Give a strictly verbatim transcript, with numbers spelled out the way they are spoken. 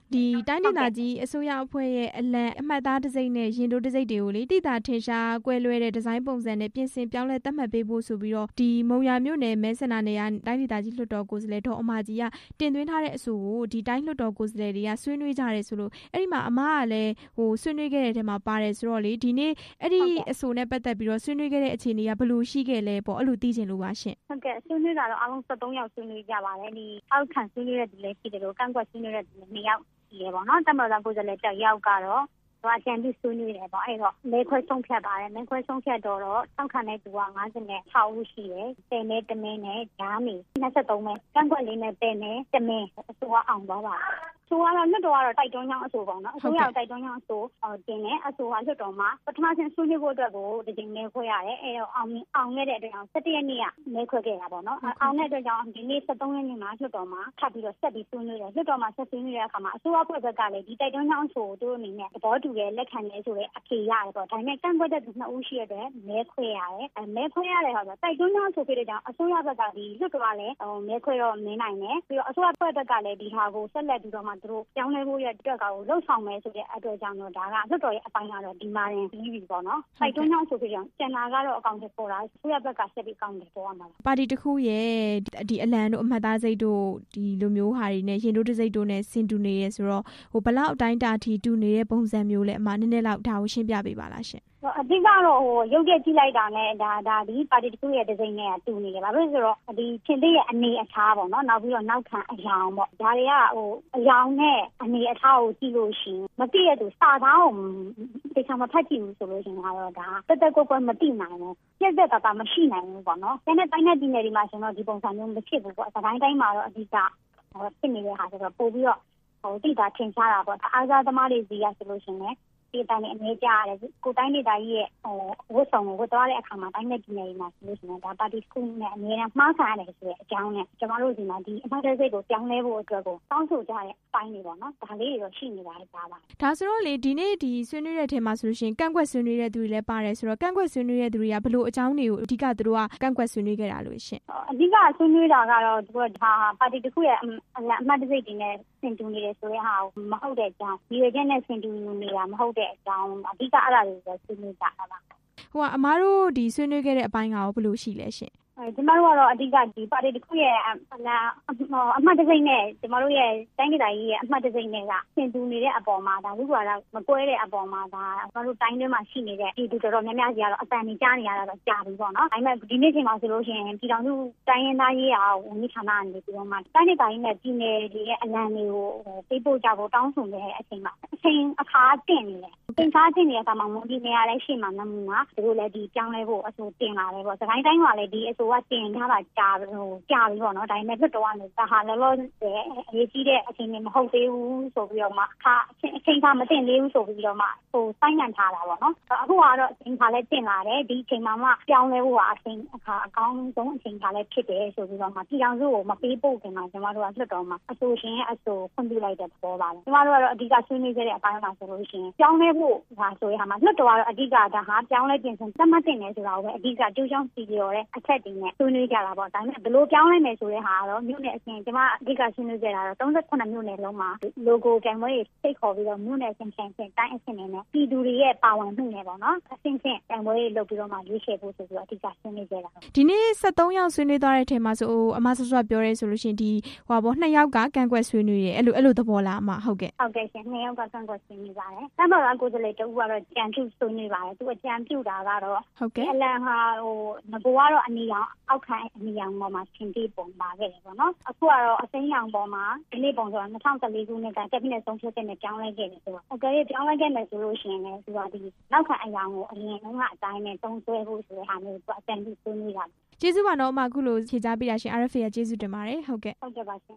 ဒီတိုင်းဒေသကြီးအစိုးရအဖွဲ့ရဲ့အလံအမှတ်အသားတစ်စိမ့်နဲ့ရင်တို့တစ်စိမ့်တွေကိုလေတိတာထင်ရှားကွဲလွဲတဲ့ဒီဇိုင်းပုံစံနဲ့ပြင်ဆင်ပြောင်းလဲသတ်မှတ်ပေးဖို့ဆိုပြီးတော့ဒီမုံရမြို့နယ်မဲဆန္ဒနယ်ကတိုင်းဒေသကြီးလွှတ်တော်ကိုယ်စားလှယ်ဒေါ်အမကြီးကတင်သွင်းထားတဲ့အဆိုကိုဒီတိုင်းလွှတ်တော်ကိုယ်စားလှယ်တွေကဆွေးနွေးကြတယ်ဆိုလို့အဲ့ဒီမှာအမကလည်းဟိုဆွေးနွေးခဲ့တဲ့ထဲမှာပါတယ်ဆိုတော့လေဒီနေ့အဲ့ဒီအဆိုနဲ့ပတ်သက်ပြီးတော့ဆွေးနွေးခဲ့တဲ့အခြေအနေကဘယ်လိုရှိခဲ့လဲပေါ့အဲ့လိုသိချင်လို့ပါရှင်ဟုတ်ကဲ့ဆွေးနွေးတာတော့အားလုံး၁၃ယောက်ဆွေးနွေးကြပါတယ်ဒီအောက်ခံဆွေးနွေးတဲ့သူလည်းရှိတယ်လို့ကန့်ကွက်ဆွေးနွေးတဲ့သူလည်း၂ယောက်ရှိတယ်ပေါ့နော်တမန်တော်ကိုယ်စားလှယ်တစ်ယောက်ကတော့တော့အကြံပြုဆွေးနွေးတယ်ပေါ့အဲ့တော့မဲခွဲဆုံးဖြတ်ပါတယ်မဲခွဲဆုံးဖြတ်တော့တော့ထောက်ခံတဲ့သူက၅၆ဦးရှိတယ်ပယ်မဲတမင်းနဲ့ဓာမီ၂၃မဲကန့်ကွက်လေးနဲ့ပယ်မဲတမင်းအစိုးရအောင်သွားပါဆိုတော့လွှတ်တော်ကတော့တိုက်တွန်းကြောင်းအဆိုပေါ့နော်အစိုးရတိုက်တွန်းကြောင်းအဆိုတင်တယ်အဆိုကလွှတ်တော်မှာပထမဆုံးဆွေးနွေးဖို့အတွက်ကိုဒီချိန်မဲခွဲရတယ်အဲတော့အောင်အောင်ခဲ့တဲ့အတွက်ကြောင့်၁၁ရက်နေ့ကမဲခွဲခဲ့တာပေါ့နော်အောင်တဲ့အတွက်ကြောင့်ဒီနေ့၁၃ရက်နေ့မှာလွှတ်တော်မှာထပ်ပြီးတော့ဆက်ပြီးဆွေးနွေးတယ်လွှတ်တော်မှာဆက်ဆွေးနွေးတဲ့အခါမှာအစိုးရဖွဲ့ဘက်ကလည်းဒီတိုက်တွန်းကြောင်းအဆိုကိုသူတို့အနေနဲ့သဘောတူတယ်လက်ခံတယ်ဆိုတဲ့အဖြေရတယ်ပေါ့ဒါပေမဲ့ကန့်ကွက်တဲ့သူနှစ်ဦးရှိရတဲ့မဲခွဲရတယ်အဲမဲခွဲရတယ်ဟောဆိုတိုက်တွန်းကြောင်းဆိုဖြစ်တဲ့ကြောင့်အစိုးရဘက်ကဒီလွှတ်တော်ကလည်းဟိုမဲခွဲတော့မင်းနိုင်တယ်ပြီးတော့အစိုးရဖွဲ့ဘက်ကလည်းဒီဟာကိုဆက်လက်ပြီးတော့မှသူတို့ပြောင်းလဲဖို့ရတဲ့အတွက်ကိုလှုပ်ဆောင်မယ်ဆိုတဲ့အတွက်ကြောင့်တော့ဒါကလွှတ်တော်ရဲ့အပိုင်းကတော့ဒီမှာရင်ပြီးပြီပေါ့နော်တိုက်တွန်းကြောင်းဆိုဖြစ်ကြောင့်ကျန်တာကတော့အကောင့်တွေပေါ်တာအစိုးရဘက်ကဆက်ပြီးအကောင့်တွေပေါ်ရမှာပါတီတစ်ခုရဲ့ဒီအလံတို့အမှတ်သားစိတ်တို့ဒီလိုမျိုးဟာတွေနဲ့ရင်တို့တစ်စိတ်တို့နဲ့ဆင်တူနေရဲဆိုတော့ဟိုဘလောက်အတိုင်းတာထီတူနေတဲ့ပုံစံမျိုးလဲအမနည်းနည်းလောက်ဒါကိုရှင်းပြပေးပါလားရှင်အဓိကတော့ဟိုရုပ်ရက်ကြည့်လိုက်တာနဲ့ဒါဒါဒီပါတီတစ်ခုရဲ့ဒီဇိုင်းနဲ့တူနေတယ်ဘာလို့လဲဆိုတော့ဒီချင်းသေးရဲ့အနေအထားပေါ့နော်နောက်ပြီးတော့နောက်ခံအယောင်ပေါ့ဒါတွေကဟိုအယောင်နဲ့အနေအထားကိုကြည့်လို့ရှိရင်မသိရသူစာသားကိုတခြားမဖတ်ကြည့်ဘူးဆိုလို့ရှိရင်တော့ဒါတက်တက်ကွက်ကွက်မသိနိုင်ဘူးပြက်သက်တာမရှိနိုင်ဘူးပေါ့နော်ဒါနဲ့တိုင်းနဲ့ပြည်နယ်တွေမှာဆိုတော့ဒီပုံစံမျိုးမဖြစ်ဘူးပေါ့စကိုင်းတိုင်းမှာတော့အဓိကဟိုဖြစ်နေတဲ့ဟာဆိုတော့ပို့ပြီးတော့ဟိုတိတာထင်ရှားတာပေါ့အားစားသမားတွေစီရဆိုလို့ရှိရင်ဒီတိုင်းနဲ့အနေကြရတယ်ကိုတိုင်းဒေသကြီးရဲ့ဟိုဝတ်ဆောင်ကိုဝတ်သွားတဲ့အခါမှာတိုင်းနဲ့ပြည်နယ်မှာဆိုလို့ရှိရင်ဒါပါတီတစ်ခုနဲ့အများနဲ့မှားခံရတယ်ဆိုတဲ့အကြောင်းနဲ့ကျွန်တော်တို့ဒီမှာဒီအမှတ်တရစိတ်ကိုပြောင်းလဲဖို့အတွက်ကိုတောင်းဆိုကြတဲ့အပိုင်းတွေပေါ့နော်ဒါလေးတွေတော့ရှိနေတာလည်းပါပါဒါဆိုတော့လေဒီနေ့ဒီဆွေးနွေးတဲ့ထဲမှာဆိုလို့ရှိရင်ကန့်ကွက်ဆွေးနွေးတဲ့သူတွေလည်းပါတယ်ဆိုတော့ကန့်ကွက်ဆွေးနွေးတဲ့သူတွေကဘယ်လိုအကြောင်းတွေကိုအဓိကသူတို့ကကန့်ကွက်ဆွေးနွေးခဲ့တာလို့ရှင်အဓိကဆွေးနွေးတာကတော့သူတို့ဒါပါတီတစ်ခုရဲ့အမှတ်တရစိတ်တွေနဲ့ဆင်တူနေတယ်ဆိုတဲ့ဟာကိုမဟုတ်တဲ့အကြောင်းဒီရချက်နဲ့ဆင်တူနေတာမဟုတ်တဲ့အကြောင်းအဓိကအဲ့ဒါတွေကိုဆွေးနွေးကြတာပါဟိုကအမားတို့ဒီဆွေးနွေးခဲ့တဲ့အပိုင်းကရောဘယ်လိုရှိလဲရှင်အဲကျမတို့ကတော့အဓိကဒီပါတီတစ်ခုရဲ့အလားအမှတ်တစိမ့်နဲ့ကျမတို့ရဲ့တိုင်းဒေသကြီးရဲ့အမှတ်တစိမ့်နဲ့ကဆင်တူနေတဲ့အပေါ်မှာဒါဥပဒေမကွဲတဲ့အပေါ်မှာဒါကျမတို့တိုင်းထဲမှာရှိနေတဲ့ဒီတူတော်တော်များများကြီးကတော့အတန်ကြီးကြားနေရတာတော့ကြာပြီပေါ့နော်ဒါပေမဲ့ဒီနေ့ချိန်မှာဆိုလို့ရှိရင်ပြည်တော်စုတိုင်းရင်းသားရေးရာဝန်ကြီးဌာနကနေပြီးတော့မှတိုင်းဒေသကြီးနဲ့ပြည်နယ်တွေရဲ့အလံတွေကိုပေးပို့ကြဖို့တောင်းဆိုနေတဲ့အချိန်မှာအချိန်အခါတင်နေတယ်တင်စားတင်နေတဲ့အခါမှာမွန်ပြည်နယ်ကလည်းရှေ့မှာနမူနာသူတို့လည်းဒီပြောင်းလဲဖို့အဆိုတင်လာတယ်ပေါ့စကိုင်းတိုင်းကလည်းဒီအဆိုကတင်ထားတာကြာဟိုကြာပြီပေါ့နော်ဒါပေမဲ့လွှတ်တော်ကနေဒါဟာလောလောဆယ်အရေးကြီးတဲ့အချိန်တွေမဟုတ်သေးဘူးဆိုပြီးတော့မှအခါအချိန်ကမတင်သေးဘူးဆိုပြီးတော့မှဟိုစိုင်းငံထားတာပေါ့နော်အခုကတော့အချိန်ခါလည်းတင်လာတယ်ဒီအချိန်မှာမှပြောင်းလဲဖို့ကအချိန်အခါအကောင်းဆုံးအချိန်ခါလည်းဖြစ်တယ်ဆိုပြီးတော့မှပြည်အောင်စုကိုမပေးဖို့ခင်ဗျာကျမတို့ကလွှတ်တော်မှာအဆိုရှင်ရဲ့အဆိုခွင့်ပြုလိုက်တဲ့သဘောပါပဲကျမတို့ကတော့အဓိကဆွေးနွေးခဲ့တဲ့အပိုင်းမှာဆိုလို့ရှိရင်ပြောင်းလဲဖို့ဟာဆိုရဟာမှာလွှတ်တော်ကတော့အဓိကဒါဟာပြောင်းလဲပြင်ဆင်သတ်မှတ်တင်တယ်ဆိုတာကိုပဲအဓိကကြိုးချောင်းစီပြောတဲ့အချက်တွေနဲ့ဆွေးနွေးကြတာပေါ့ဒါပေမဲ့ဘယ်လိုပြောင်းလဲမယ်ဆိုတဲ့ဟာကတော့မြို့နယ်အဆင့်ကျမအဓိကဆွေးနွေးကြတာတော့၃၇မြို့နယ်လုံးမှာ logo ကန်မွေးစိတ်ခေါ်ပြီးတော့မြို့နယ်အဆင့်ဆင့်တိုင်းအဆင့်နဲ့ပြည်သူတွေရဲ့ပါဝင်မှုနဲ့ပေါ့နော်အဆင့်ဆင့်ကန်မွေးလုပ်ပြီးတော့မှရွေးချယ်ဖို့ဆိုပြီးတော့အဓိကဆွေးနွေးကြတာဒီနေ့၁၃ယောက်ဆွေးနွေးသွားတဲ့ထဲမှာဆိုအမဆော့ဆော့ပြောရဲဆိုလို့ရှိရင်ဒီဟိုပေါ့နှစ်ယောက်ကကန့်ကွက်ဆွေးနွေးတယ်အဲ့လိုအဲ့လိုသဘောလားအမဟုတ်ကဲ့ဟုတ်ကဲ့ရှင်နှစ်ယောက်ကကန့်ကွက်ဆွေးနွေးပါတယ်တမ်းပါကကိုယ်စားလှယ်တဦးကတော့ကြံပြုဆွေးနွေးပါတယ်သူအကြံပြုတာကတော့ဟုတ်ကဲ့အလံဟာဟိုငဘိုးကတော့အနီရောင်အောက်ခံအနီရောင်ပေါ်မှာသင်ပေးပုံပါခဲ့တယ်ပေါ့နော်အခုကတော့အစိမ်းရောင်ပေါ်မှာဒီနေ့ပုံဆိုတာ၂၀၁၄ခုနှစ်ကကက်ဘိနက်ဆုံးဖြတ်ချက်နဲ့ပြောင်းလဲခဲ့တယ်ဆိုတော့အကယ်၍ပြောင်းလဲခဲ့မယ်ဆိုလို့ရှိရင်လည်းသူကဒီနောက်ခံအယောင်ကိုအရင်တုန်းကအတိုင်းနဲ့သုံးဆွဲဖို့ဆိုတဲ့ဟာမျိုးသူအကြံပြုဆွေးနွေးတာကျေးဇူးပါတော့အမအခုလိုဖြေကြားပေးရရှင် R F A ကကျေးဇူးတင်ပါတယ်ဟုတ်ကဲ့ဟုတ်ကဲ့ပါရှင်